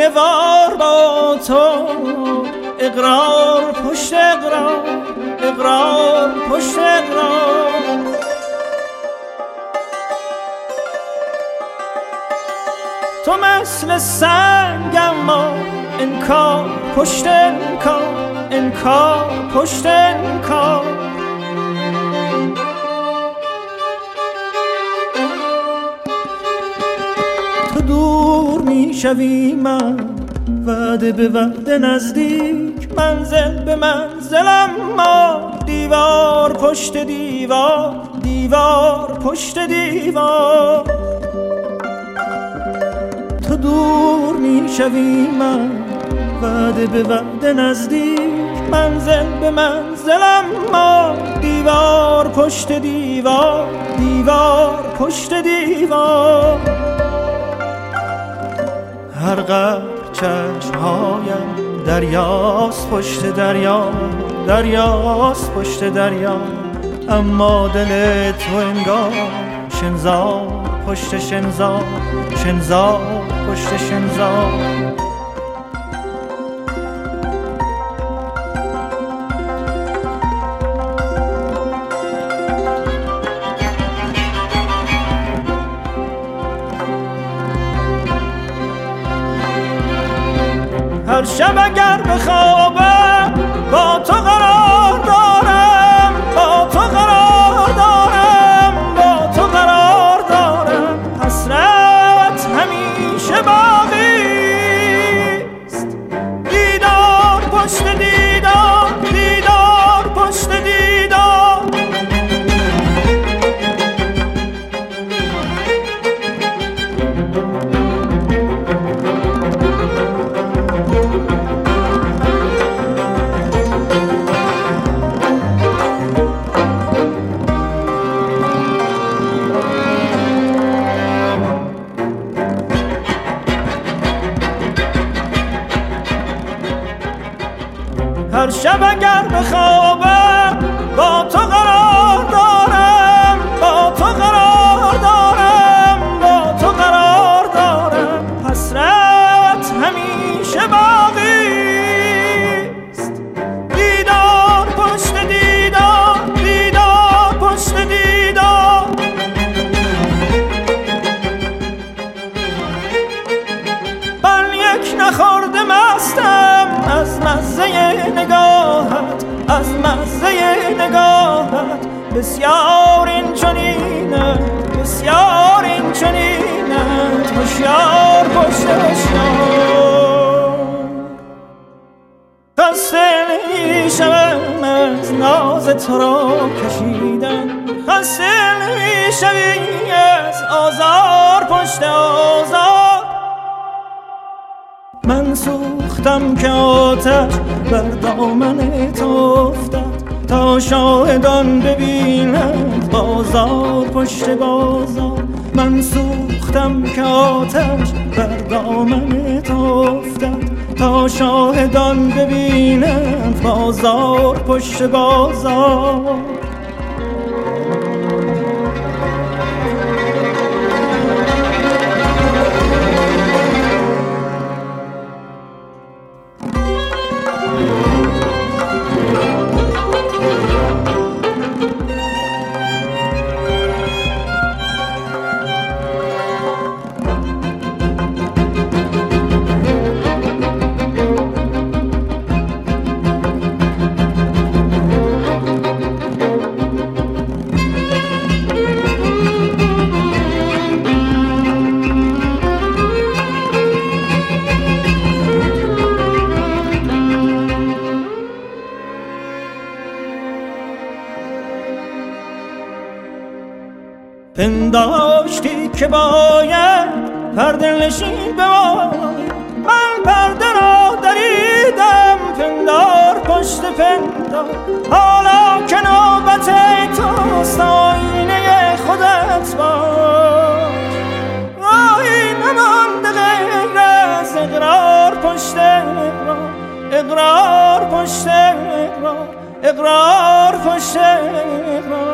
وار با تو، اقرار پشت اقرار، اقرار پشت اقرار. تو مثل سنگ اما انکار پشت انکار، انکار پشت انکار. تو دور میشوی من وعده به وعده نزدیک، منزل به منزلم ما دیوار پشت دیوار، دیوار پشت دیوار. تو دور میشوی من وعده به وعده نزدیک، منزل به منزلم ما دیوار پشت دیوار، دیوار پشت دیوار. هر قدر چشمهایم دریاست پشت دریا، دریاست پشت دریا. اما دل تو انگار شنزار پشت شنزار، شنزار پشت شنزار. هر شب اگر بخوابم با تو قرار دارم، با تو قرار دارم، با تو قرار دارم. حسرت همیشه باقیست، دیدار پشت دیدار، دیدار پشت دیدار. هر شب اگر بخوابم با تو قرار دارم، با تو قرار دارم، با تو قرار دارم. حسرت همیشه باقیست، دیدار پشت دیدار، دیدار پشت دیدار. من یک نخورده مستم از مزه نگاهت، از مزه نگاهت. بسیار این چنینه، بسیار این چنینه. هوشیار پشت هوشیار. خسته نمیشم از ناز تو را کشیدن، خسته نمیشوی از آزار پشت آزار. من سوختم که آتش بر دامن تو افتد، تا شاهدان ببینند بازار پشت بازار. من سوختم که آتش بر دامن تو افتد، تا شاهدان ببینند بازار پشت بازار. پنداشتی که باید پرده نشین بماند، من پرده را دریدم پندار پشت پندار. حالا که نوبت توست آینه خودت باش، راهی نمانده غیر از اقرار پشت اقرار، اقرار پشت اقرار، اقرار پشت اقرار.